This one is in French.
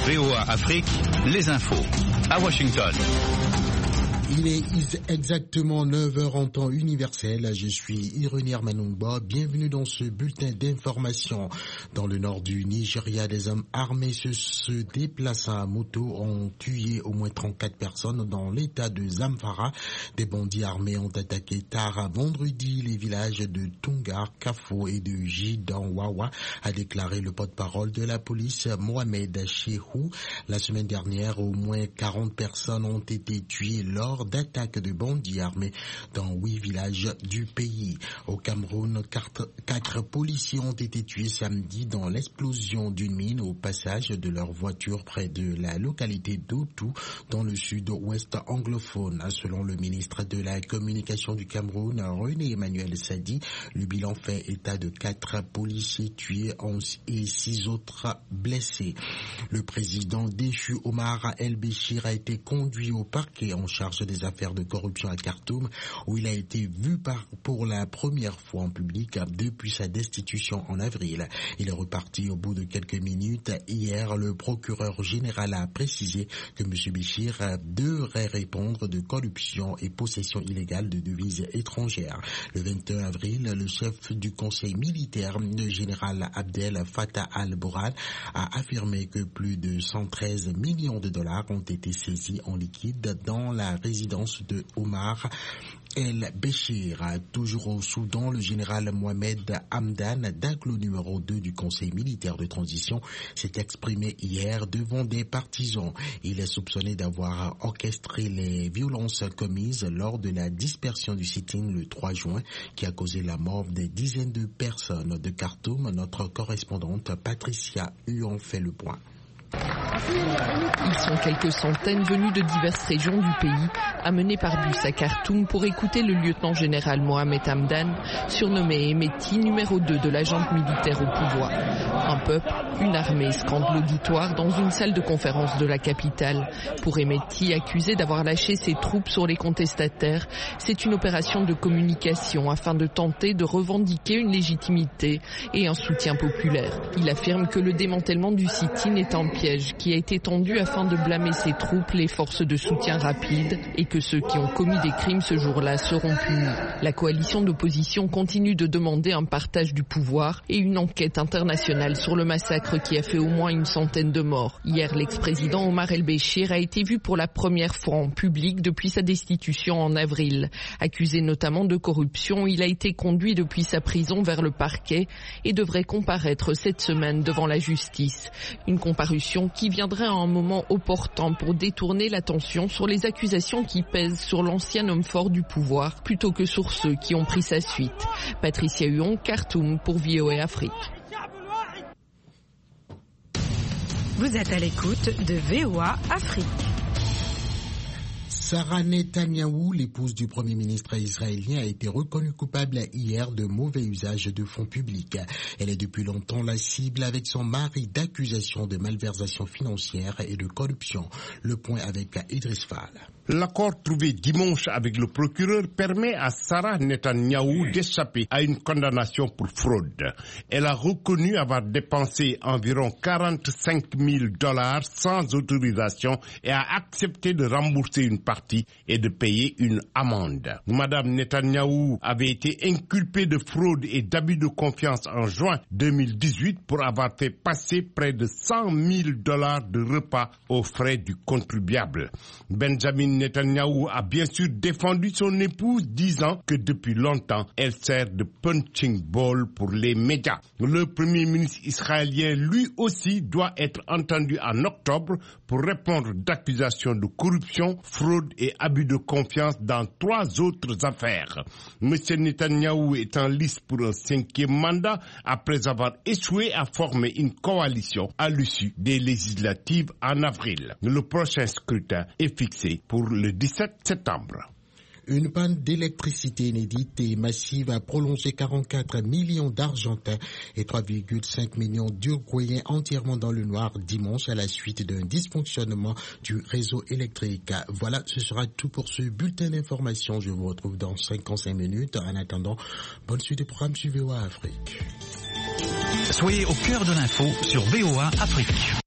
VOA Afrique, les infos. À Washington. Il est exactement 9h en temps universel. Je suis Ironier Manungba. Bienvenue dans ce bulletin d'information. Dans le nord du Nigeria, des hommes armés se déplaçant à moto ont tué au moins 34 personnes dans l'état de Zamfara. Des bandits armés ont attaqué tard à vendredi les villages de Tungar, Kafo et de Jidanwawa, a déclaré le porte-parole de la police Mohamed Chehou. La semaine dernière, au moins 40 personnes ont été tuées lors d'attaques de bandits armés dans 8 villages du pays. Au Cameroun, 4 policiers ont été tués samedi dans l'explosion d'une mine au passage de leur voiture près de la localité d'Otou dans le sud-ouest anglophone. Selon le ministre de la Communication du Cameroun, René Emmanuel Sadi, le bilan fait état de 4 policiers tués et 6 autres blessés. Le président déchu Omar El-Béchir a été conduit au parquet en charge des affaires de corruption à Khartoum, où il a été vu pour la première fois en public depuis sa destitution en avril. Il est reparti au bout de quelques minutes. Hier, le procureur général a précisé que M. Béchir devrait répondre de corruption et possession illégale de devises étrangères. Le 21 avril, le chef du conseil militaire, le général Abdel Fattah al-Burhan, a affirmé que plus de 113 millions de dollars ont été saisis en liquide dans la résidence de Omar El-Béchir. Toujours au Soudan, le général Mohamed Hamdan, Daglo numéro 2 du Conseil militaire de transition, s'est exprimé hier devant des partisans. Il est soupçonné d'avoir orchestré les violences commises lors de la dispersion du sit-in le 3 juin qui a causé la mort des dizaines de personnes. De Khartoum, notre correspondante Patricia Huon fait le point. Ils sont quelques centaines venus de diverses régions du pays, amenés par bus à Khartoum pour écouter le lieutenant-général Mohamed Hamdan, surnommé Emeti, numéro 2 de la junte militaire au pouvoir. Un peuple, une armée scande l'auditoire dans une salle de conférence de la capitale. Pour Emeti, accusé d'avoir lâché ses troupes sur les contestataires, c'est une opération de communication afin de tenter de revendiquer une légitimité et un soutien populaire. Il affirme que le démantèlement du sit-in est un piège qui a été tendu afin de blâmer ses troupes, les forces de soutien rapide, et que ceux qui ont commis des crimes ce jour-là seront punis. La coalition d'opposition continue de demander un partage du pouvoir et une enquête internationale sur le massacre qui a fait au moins une centaine de morts. Hier, l'ex-président Omar El-Béchir a été vu pour la première fois en public depuis sa destitution en avril. Accusé notamment de corruption, il a été conduit depuis sa prison vers le parquet et devrait comparaître cette semaine devant la justice. Une comparution qui viendrait à un moment opportun pour détourner l'attention sur les accusations qui pèsent sur l'ancien homme fort du pouvoir plutôt que sur ceux qui ont pris sa suite. Patricia Huon, Khartoum pour VOA Afrique. Vous êtes à l'écoute de VOA Afrique. Sarah Netanyahou, l'épouse du Premier ministre israélien, a été reconnue coupable hier de mauvais usage de fonds publics. Elle est depuis longtemps la cible avec son mari d'accusations de malversation financière et de corruption. Le point avec Idriss Fall. L'accord trouvé dimanche avec le procureur permet à Sarah Netanyahou d'échapper à une condamnation pour fraude. Elle a reconnu avoir dépensé environ $45,000 sans autorisation et a accepté de rembourser une partie et de payer une amende. Madame Netanyahou avait été inculpée de fraude et d'abus de confiance en juin 2018 pour avoir fait passer près de $100,000 de repas aux frais du contribuable. Benjamin Netanyahou a bien sûr défendu son épouse, disant que depuis longtemps, elle sert de punching ball pour les médias. Le premier ministre israélien, lui aussi, doit être entendu en octobre pour répondre d'accusations de corruption, fraude et abus de confiance dans 3 autres affaires. M. Netanyahou est en lice pour un 5e mandat après avoir échoué à former une coalition à l'issue des législatives en avril. Le prochain scrutin est fixé pour le 17 septembre. Une panne d'électricité inédite et massive a prolongé 44 millions d'Argentins et 3,5 millions d'Uruguayens entièrement dans le noir dimanche à la suite d'un dysfonctionnement du réseau électrique. Voilà, ce sera tout pour ce bulletin d'information. Je vous retrouve dans 55 minutes. En attendant, bonne suite des programmes sur VOA Afrique. Soyez au cœur de l'info sur VOA Afrique.